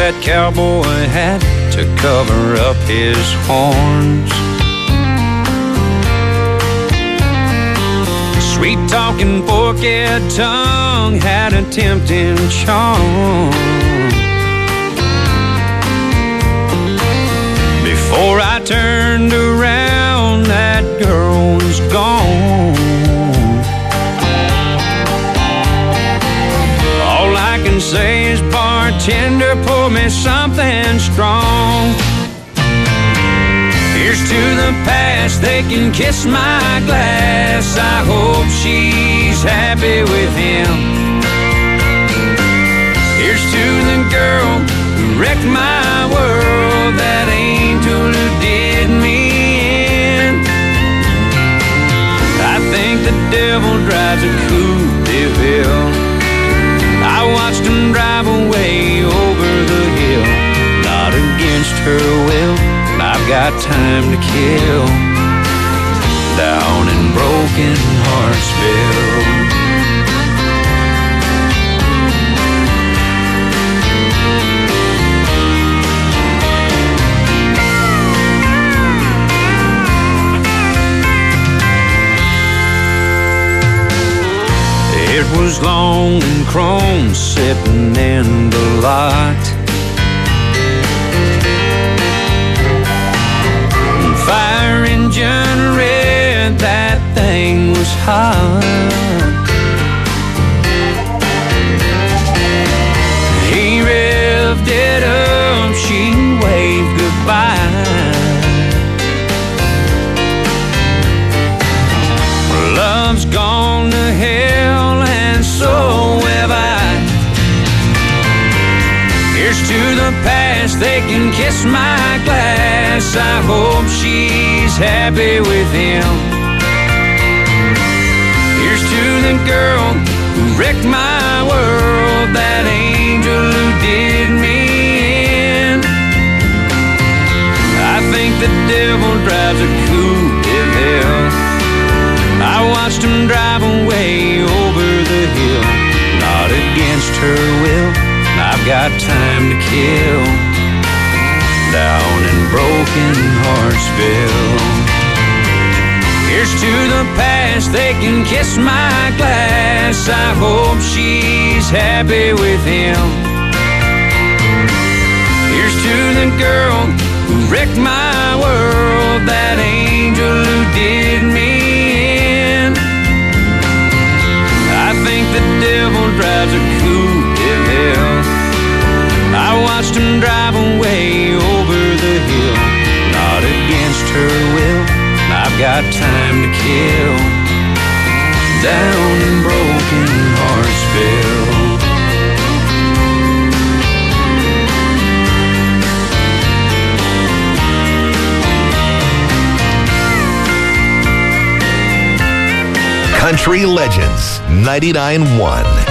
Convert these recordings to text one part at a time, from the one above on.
that cowboy hat to cover up his horns. Sweet-talking, forked tongue had a tempting charm. Before I turned around, that girl was gone. All I can say is, bartender, pour me something strong. Here's to the past, they can kiss my glass. I hope she's happy with him. Here's to the girl who wrecked my world, that angel who did me in. I think the devil drives a Coupe de Ville. I watched him drive away over the hill, not against her will. I've got time to kill down in Broken Heartsville. It was long and chrome sitting in the lot. Fire engine red, that thing was hot. He revved it up, she waved goodbye. Love's gone to hell and so have I. Here's to the past, they can kiss my glass. I hope she's happy with him. Here's to the girl who wrecked my world, that angel who did me in. I think the devil drives a Coupe de Ville. I watched him drive away over the hill, not against her will. I've got time to kill down in Broken Heartsville. Here's to the past, they can kiss my glass. I hope she's happy with him. Here's to the girl who wrecked my world, that angel who did me in. I think the devil drives a Coupe de Ville. I watched him drive away over the hill, not against her will. I've got time to kill down in Broken Heartsville. Country Legends 99.1.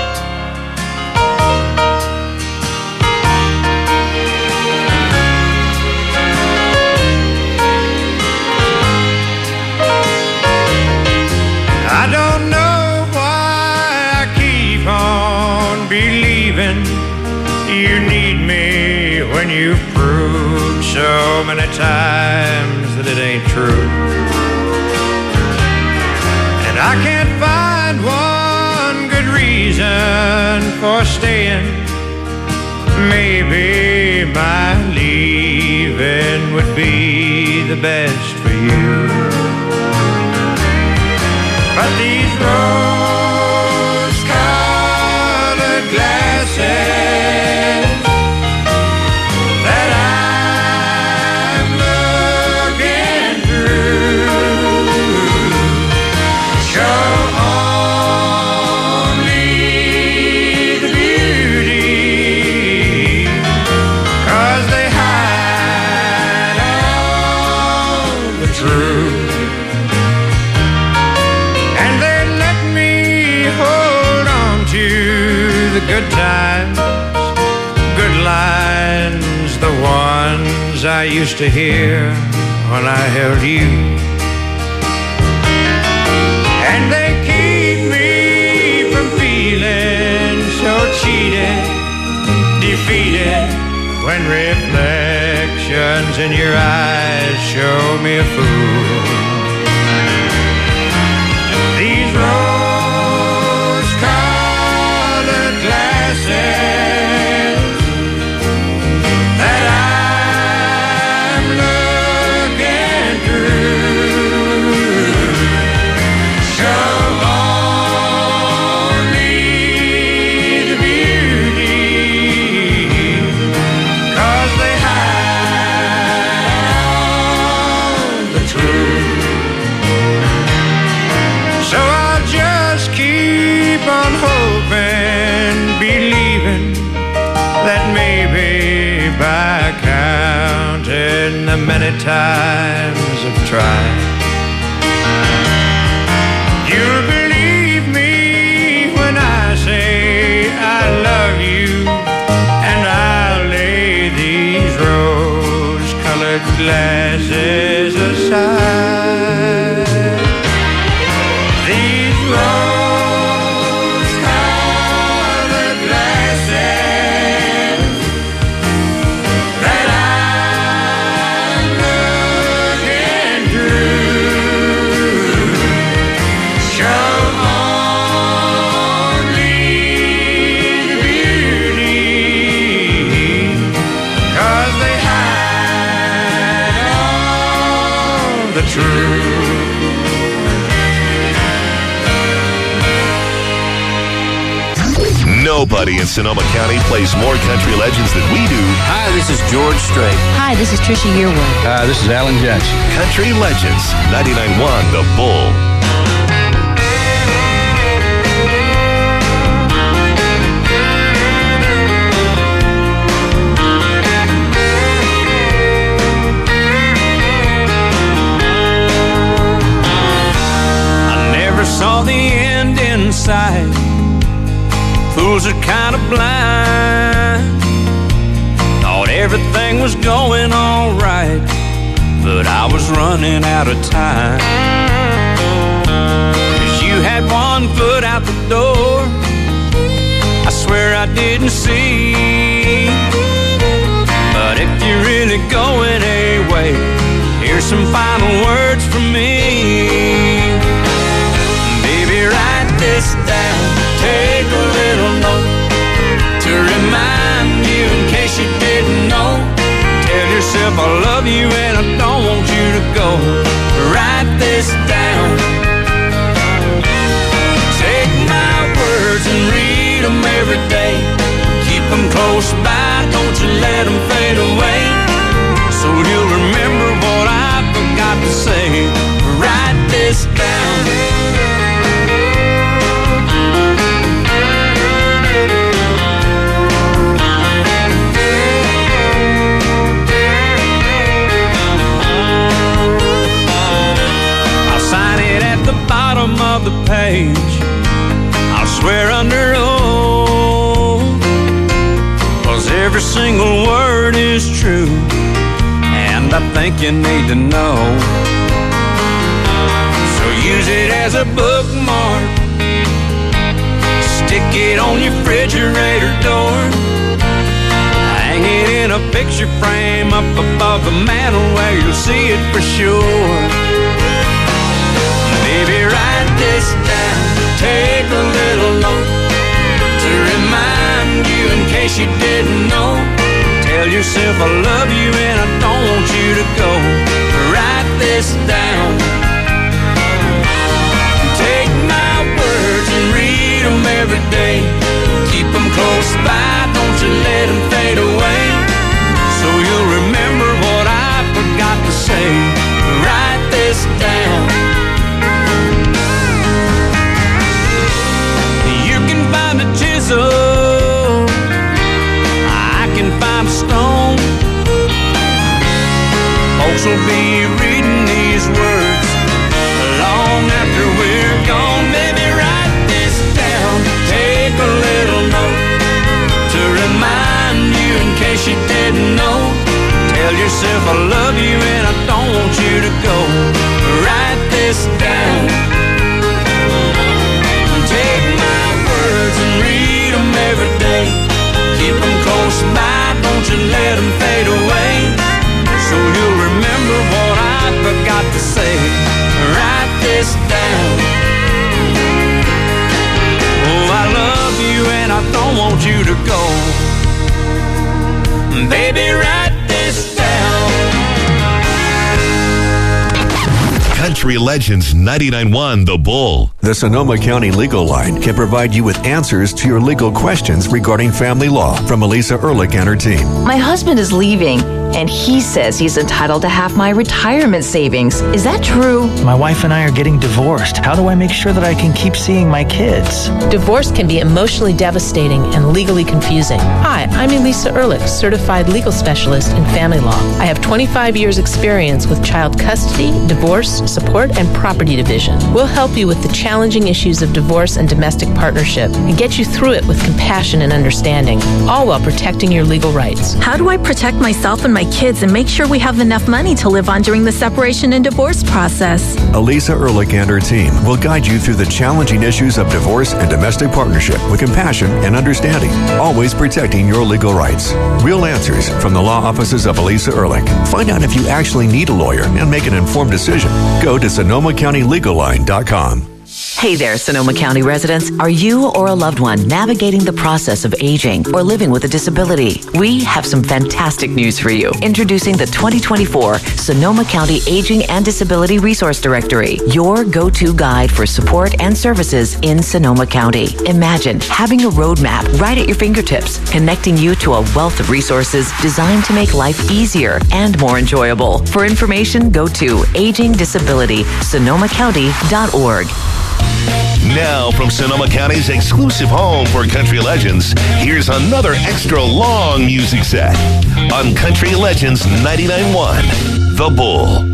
I don't know why I keep on believing you need me when you've proved so many times that it ain't true. And I can't find one good reason for staying. Maybe my leaving would be the best for you. But these rose-colored glasses that I'm looking through show only the beauty, 'cause they hide all the truth. The good times, good lines, the ones I used to hear when I held you. And they keep me from feeling so cheated, defeated when reflections in your eyes show me a fool. These rose-colored glasses that I'm looking through show only the beauty, 'cause they hide the truth. So I'll just keep on hoping, believing that maybe by counting the many times I've tried, you'll believe me when I say I love you, and I'll lay these rose-colored glasses aside. These rose-colored glasses that I'm looking through show only the beauty, 'cause they hide all the truth. Nobody in Sonoma County plays more country legends than we do. Hi, this is George Strait. Hi, this is Trisha Yearwood. Hi, this is Alan Jackson. Country Legends, 99.1 The Bull. I never saw the end in sight. Fools are kind of blind. Thought everything was going all right, but I was running out of time. 'Cause you had one foot out the door, I swear I didn't see. But if you're really going away, here's some final words from me. Baby, write this down, take a little note to remind you in case you didn't know. Tell yourself I love you and I don't want you to go. Write this down. Take my words and read them every day. Keep them close by, don't you let them fade away. So you'll remember what I forgot to say. Write this down. Of the page, I'll swear under oath, 'cause every single word is true, and I think you need to know. So use it as a bookmark, stick it on your refrigerator door, hang it in a picture frame up above the mantle where you'll see it for sure. Baby, write this down, take a little note to remind you in case you didn't know. Tell yourself I love you and I don't want you to go. Write this down. Take my words and read them every day. Keep them close by, don't you let them fade away. So you'll remember what I forgot to say. Write this down. A chisel, I can find a stone. Folks will be reading these words long after we're gone. Baby, write this down, take a little note to remind you in case you didn't know. Tell yourself I love you and I don't want you to go. Write this down. Take my words and read them every day. Keep them close should let them fade away, so you'll remember what I forgot to say. Write this down. Oh, I love you and I don't want you to go. Baby, write this down. Country Legends 99.1 The Bull. The Sonoma County Legal Line can provide you with answers to your legal questions regarding family law from Elisa Ehrlich and her team. My husband is leaving, and he says he's entitled to half my retirement savings. Is that true? My wife and I are getting divorced. How do I make sure that I can keep seeing my kids? Divorce can be emotionally devastating and legally confusing. Hi, I'm Elisa Ehrlich, certified legal specialist in family law. I have 25 years experience with child custody, divorce, support, and property division. We'll help you with the challenging issues of divorce and domestic partnership and get you through it with compassion and understanding, all while protecting your legal rights. How do I protect myself and my kids and make sure we have enough money to live on during the separation and divorce process? Elisa Ehrlich and her team will guide you through the challenging issues of divorce and domestic partnership with compassion and understanding, always protecting your legal rights. Real answers from the law offices of Elisa Ehrlich. Find out if you actually need a lawyer and make an informed decision. Go to SonomaCountyLegalLine.com. Hey there, Sonoma County residents. Are you or a loved one navigating the process of aging or living with a disability? We have some fantastic news for you. Introducing the 2024 Sonoma County Aging and Disability Resource Directory, your go-to guide for support and services in Sonoma County. Imagine having a roadmap right at your fingertips, connecting you to a wealth of resources designed to make life easier and more enjoyable. For information, go to agingdisabilitysonomacounty.org. Now, from Sonoma County's exclusive home for country legends, here's another extra long music set on Country Legends 99.1 The Bull.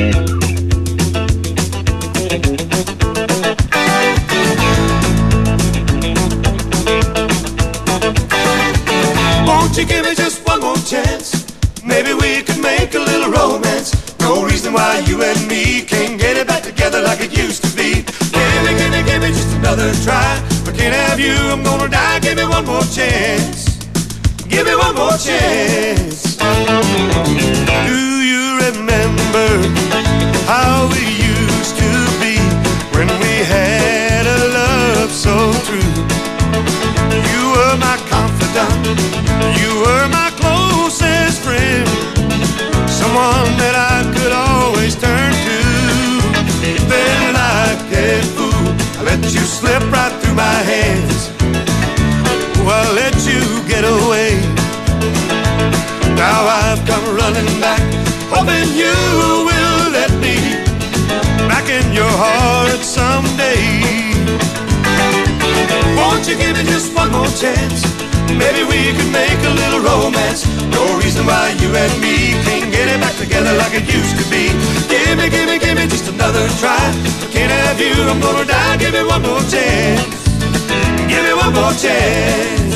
Won't you give me just one more chance? Maybe we could make a little romance. No reason why you and me can't get it back together like it used to be. Give me just another try. If I can't have you, I'm gonna die. Give me one more chance. Give me one more chance. Do you remember how we used to be when we had a love so true? You were my confidant. You were my closest friend. Someone that I could always turn to. Then like a fool, I let you slip right through my hands. Oh, I let you get away. Now I've come running back, hoping you will let me back in your heart someday. Won't you give me just one more chance? Maybe we could make a little romance. No reason why you and me can't get it back together like it used to be. Give me just another try. If I can't have you, I'm gonna die. Give me one more chance. Give me one more chance.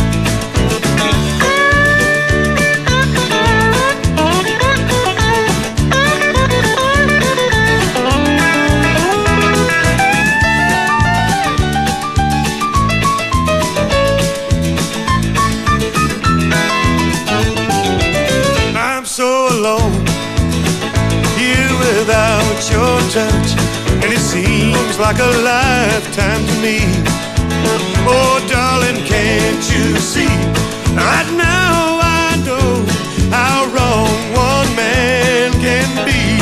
Without your touch, and it seems like a lifetime to me. Oh, darling, can't you see? Right now I know how wrong one man can be.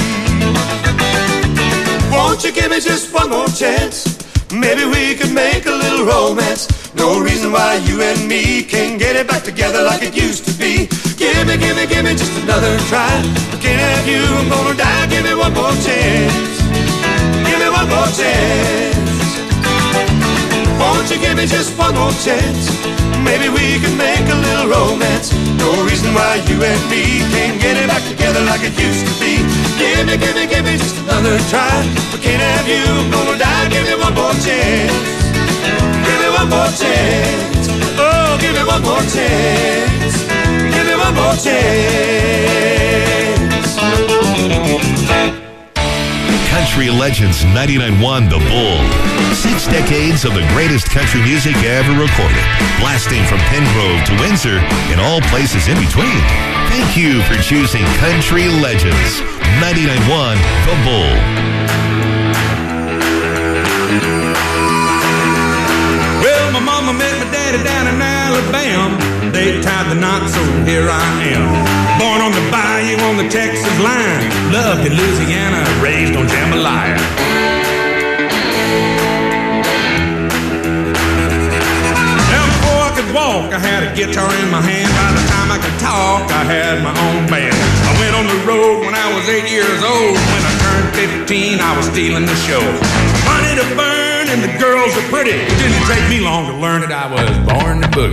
Won't you give me just one more chance? Maybe we could make a little romance. No reason why you and me can't get it back together like it used to be. Give me just another try. I can't have you, I'm gonna die. Give me one more chance. Give me one more chance. Won't you give me just one more chance? Maybe we can make a little romance. No reason why you and me can't get it back together like it used to be. Give me just another try. I can't have you, I'm gonna die. Give me one more chance. Give me one more chance. Oh, give me one more chance. Give me one more chance. Country Country Legends 99.1 The Bull. 6 decades of the greatest country music ever recorded, blasting from Pengrove to Windsor and all places in between. Thank you for choosing Country Legends 99.1 The Bull. Well, my mama met my daddy down in Alabama. They tied the knot, so here I am. Born on the bayou on the Texas line. Loved in Louisiana, raised on jambalaya. Now before I could walk, I had a guitar in my hand. By the time I could talk, I had my own band. I went on the road when I was 8 years old. When I turned 15, I was stealing the show. Money to burn and the girls are pretty. It didn't take me long to learn that I was born to boogie.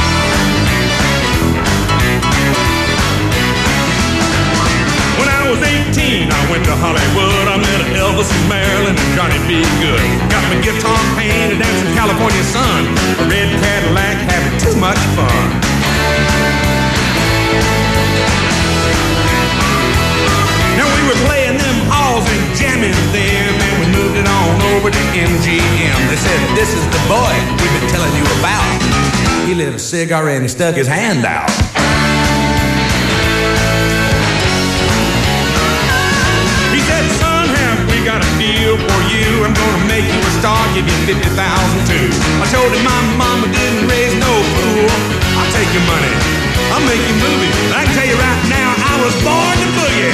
When I was 18, I went to Hollywood. I met Elvis and Marilyn and Johnny B. Good. Got my guitar painted and some California sun. A red Cadillac, having too much fun. Now we were playing them halls and jamming them, and we moved it on over to MGM. They said, this is the boy we've been telling you about. He lit a cigar and he stuck his hand out. He said, son, have we got a deal for you? I'm gonna make you a star, give you 50,000 too. I told him my mama didn't raise no fool. I'll take your money, I'll make you movies. I can tell you right now, I was born to boogie.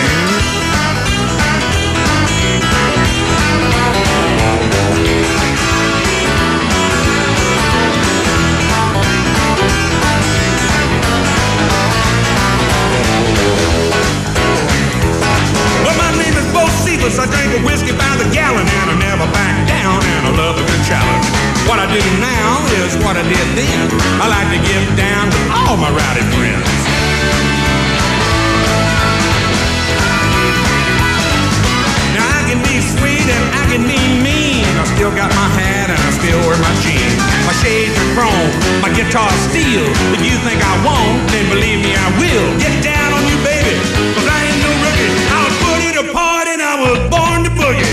Well, my name is Bo Cephas. I drink a whiskey by the gallon, and I never back down, and I love a good challenge. What I do now is what I did then. I like to get down with all my rowdy friends. Now I can be sweet and I can be mean. I still got my hat and I still wear my jeans. My shades are chrome, my guitar's steel. If you think I won't, then believe me I will. Get down on you, baby, 'cause I ain't no rookie. I'll put it apart and I was born to boogie.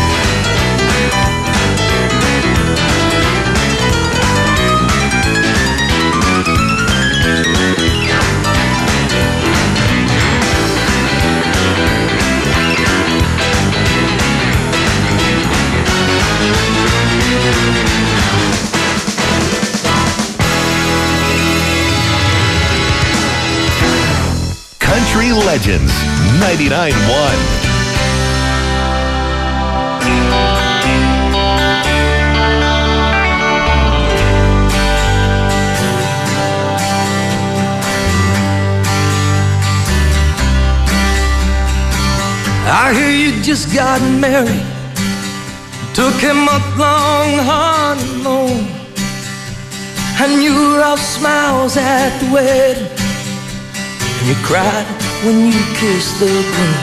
Country Legends 99.1. I hear you just got married, took a month-long honeymoon, and you were all smiles at the wedding, and you cried when you kissed the groom.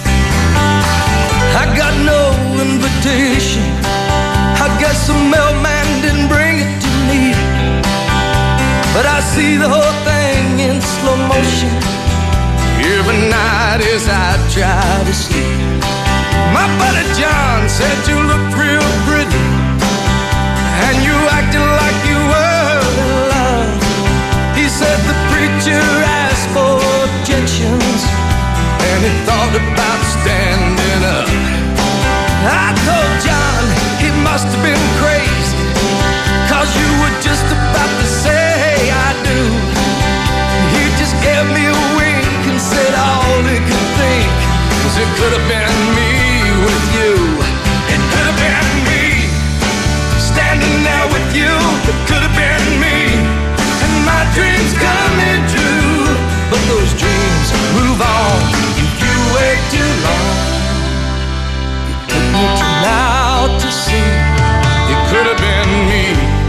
I got no invitation, I guess the mailman didn't bring it to me, but I see the whole thing in slow motion every night as I try to sleep. My buddy John said you looked real pretty, and you acted like you were in love. He said the preacher asked for objections, and he thought about standing up. I told John he must have been crazy, 'cause you were just about to say I do. He just gave me a wink and said all he could think was it could have been me with you. It could have been me standing there with you. It could have been me, and my dreams coming true. But those dreams move on if you wait too long. It took me till now to see it could have been me.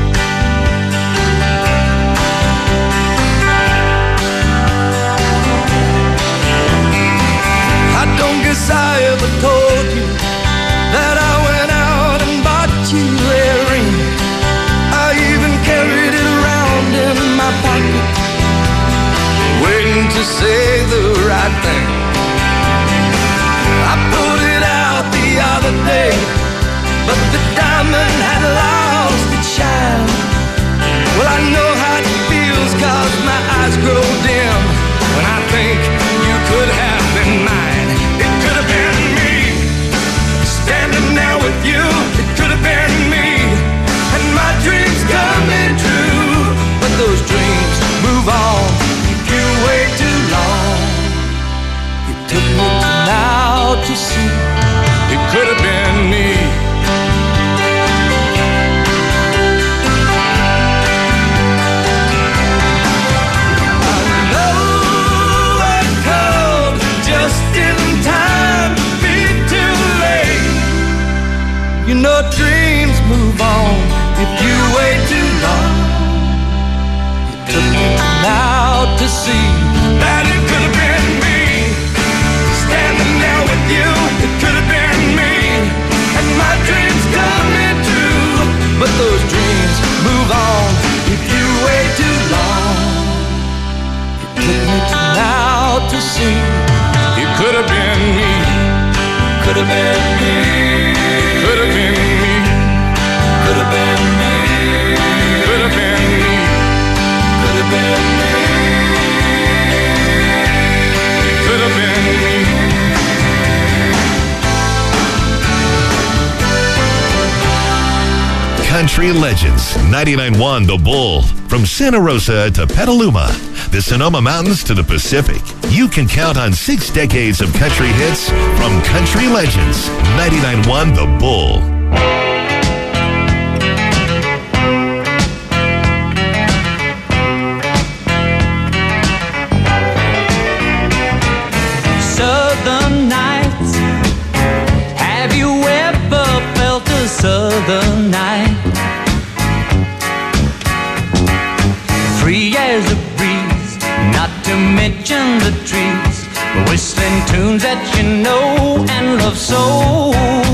I don't guess I ever told you that I went out and bought you a ring. I even carried it around in my pocket, waiting to say the right thing. I pulled it out the other day out to sea. It could have been me. You know dreams move on if you wait too long. It took me now to see that it could have been me. Standing there with you, it could have been me. And my dreams coming true. But those dreams move on if you wait too long. It took me now to see it could have been me. Could have been me. Could have been me. Could have been me. Could have been me. Could have been me. Could have been me. Country Legends 99.1 The Bull. From Santa Rosa to Petaluma, the Sonoma Mountains to the Pacific. You can count on 6 decades of country hits from Country Legends 99.1 The Bull. Southern nights. Have you ever felt a southern night? Free as a breeze, not to mention the trees, whistling tunes that you know and love so.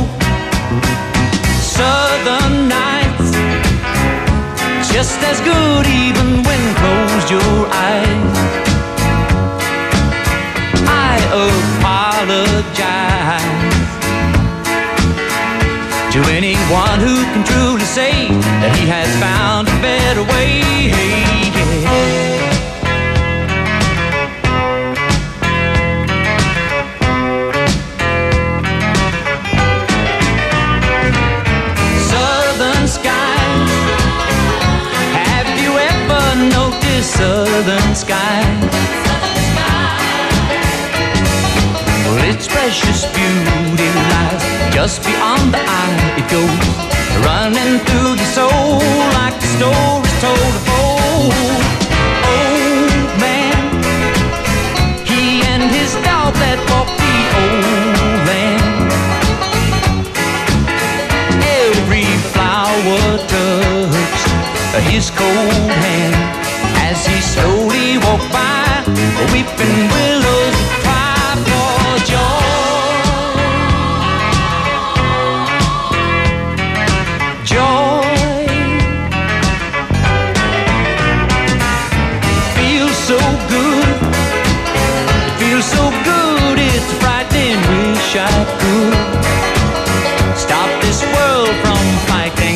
Southern nights, just as good even when closed your eyes. I apologize to anyone who can truly say that he has found a better way. Southern skies, have you ever noticed southern skies? Well, its precious beauty lies just beyond the eye. It goes running through your soul like the stories told of old. Old man, he and his dog that walked the old land. Every flower touched his cold hand as he slowly walked by. Weeping willows cry for joy. So good, it feels so good, it's frightening, wish I could stop this world from fighting.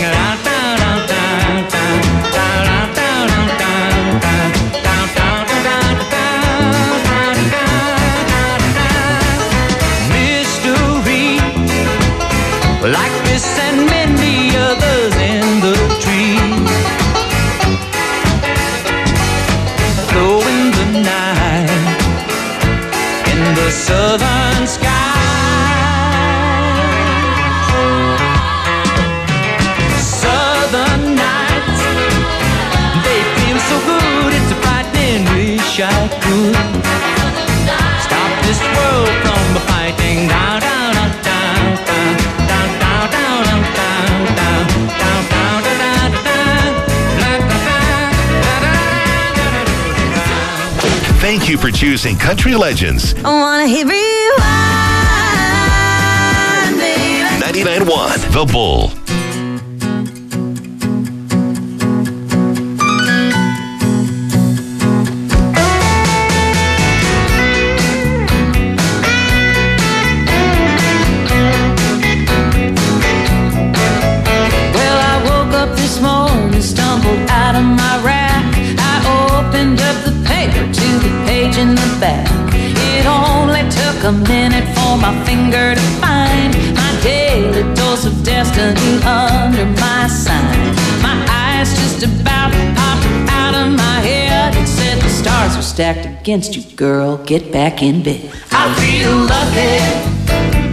Mystery, like this and many others in the trees, in the night, in the southern sky. Southern nights, they feel so good, it's a frightening wish I could stop this world from fighting. Down, down, down, down, down, down, down, down, down, down, down, down, down, Thank you for choosing Country Legends. I wanna hear rewind, baby. 99.1 The Bull. Well, I woke up this morning, stumbled out of my rack. I opened up the paper to the page in the back. It only took a minute for my finger to find my daily dose of destiny under my sign. My eyes just about popped out of my head and said the stars were stacked against you, girl, get back in bed. I feel lucky,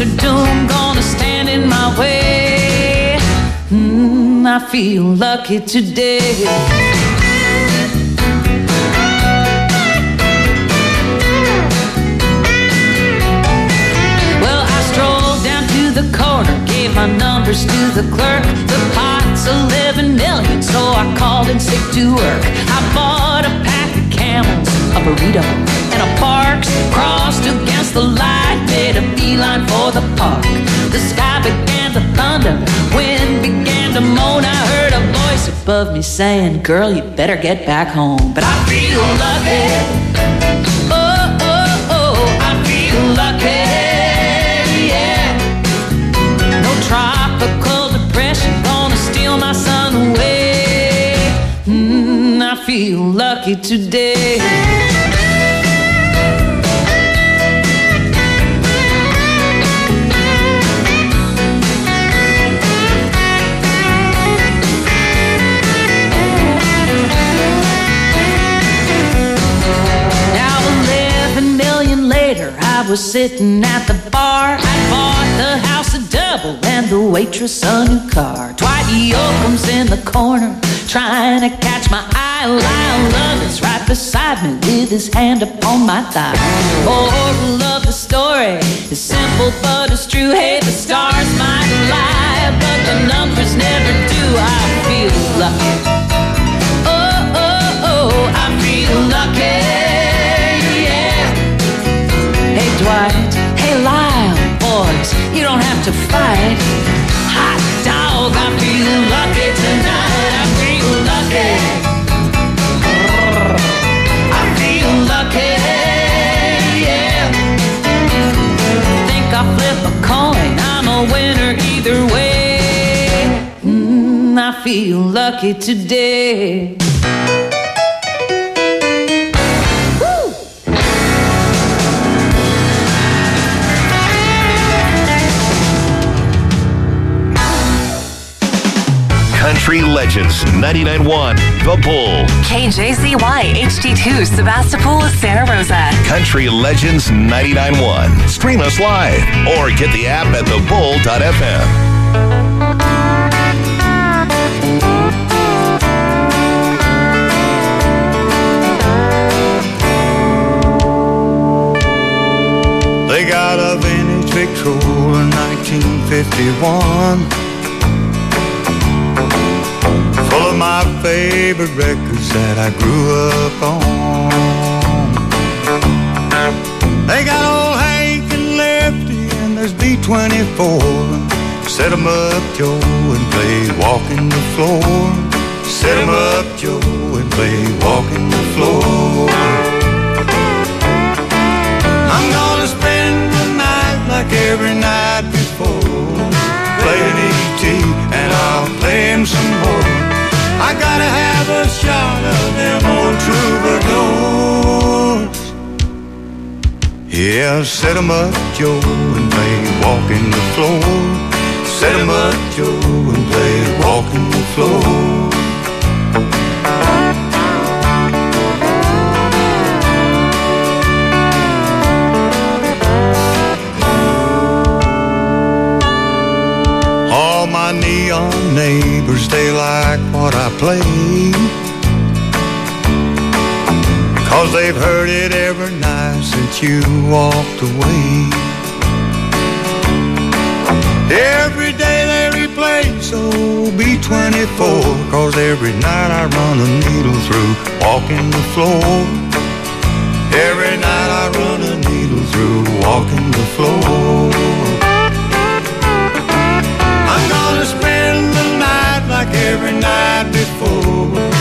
are doomed, gonna stand in my way. I feel lucky today. Well, I strolled down to the corner, gave my numbers to the clerk. The pot's 11 million, so I called in sick to work. I bought a pack of Camels, a burrito, and a Parks. Crossed against the light, made a beeline for the park. The sky began to thunder, wind began to moan. I heard a voice above me saying, girl, you better get back home. But I feel lucky. Oh, oh, oh, I feel lucky. Yeah. No tropical depression gonna steal my sun away. I feel lucky today. I was sitting at the bar. I bought the house a double and the waitress a new car. Dwight Yoakam's in the corner trying to catch my eye. Lyle Lovett's right beside me with his hand upon my thigh. Moral of the story is simple but it's true. Hey, the stars might lie, but the numbers never do. I feel lucky. Oh, oh, oh, I feel lucky. Hey Dwight, hey Lyle, boys, you don't have to fight. Hot dog, I feel lucky tonight. I feel lucky. I feel lucky, yeah. Think I'll flip a coin, I'm a winner either way. I feel lucky today. Country Legends 99.1 The Bull. KJZY HD2 Sebastopol, Santa Rosa. Country Legends 99.1. Stream us live or get the app at thebull.fm. They got a vintage Victrola 1951, full of my favorite records that I grew up on. They got old Hank and Lefty and there's B-24. Set 'em up, Joe, and play Walking the Floor. Set 'em up, Joe, and play Walking the Floor. I'm gonna spend the night like every night before, playing E.T. and I'll play him some more. I gotta have a shot of them old troubadours. Yeah, set 'em up, Joe, and play Walking the Floor. Set 'em up, Joe, and play Walking the Floor. All my neon neighbors, they like what I play, 'cause they've heard it every night since you walked away. Every day they replay, so B-24, 'cause every night I run a needle through Walking the Floor. Every night I run a needle through Walking the Floor. I'm gonna spend the night like every night before,